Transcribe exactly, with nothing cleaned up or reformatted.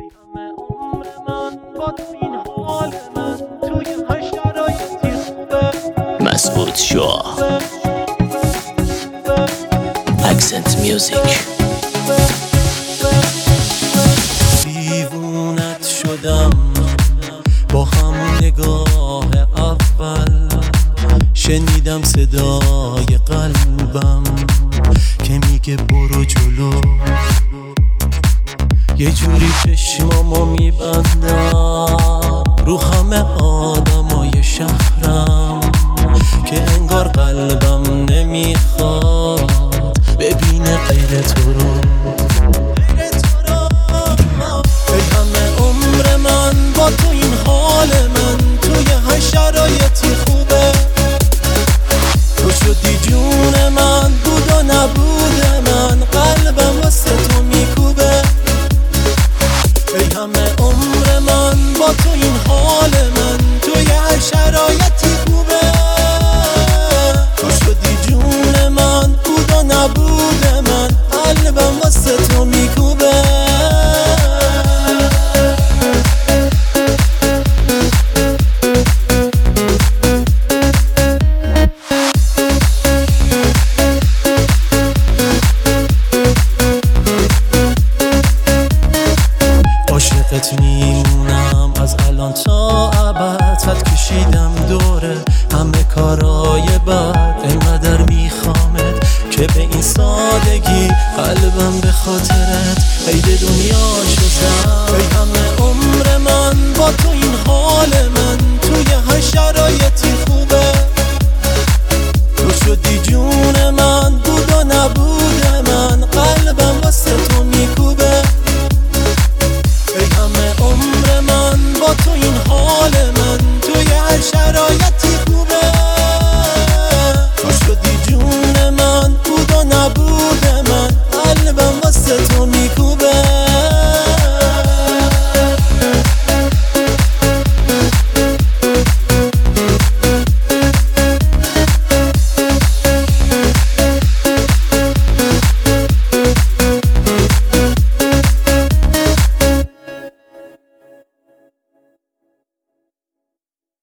مسعود شاه اکسنت میوزیک. دیوونت شدم با همون نگاه اول، شنیدم صدای قلبم که میگه برو جلو. یه جوری چشمامو میبندم رو همه آدمای شهرم که انگار قلبم نمیخواد ببینه غیر تو رو. ای همه عمر من با تو این حال من توی هر شرایطی خوبه. تو شدی جون من، بود و نبود من، قلبم واسه تو میکوبه. ای همه عمر من با تو این حال من توی هر شرایطی خوبه. تو شدی جون من، بود و نبود من، قلبم واسه تو میکوبه. عاشقت میمونم از الان تا ابد، خط کشیدم دوره همه کارای بد. اینقدر میخوامت که به این سادگی قلبم به خاطرت قید دنیا شد.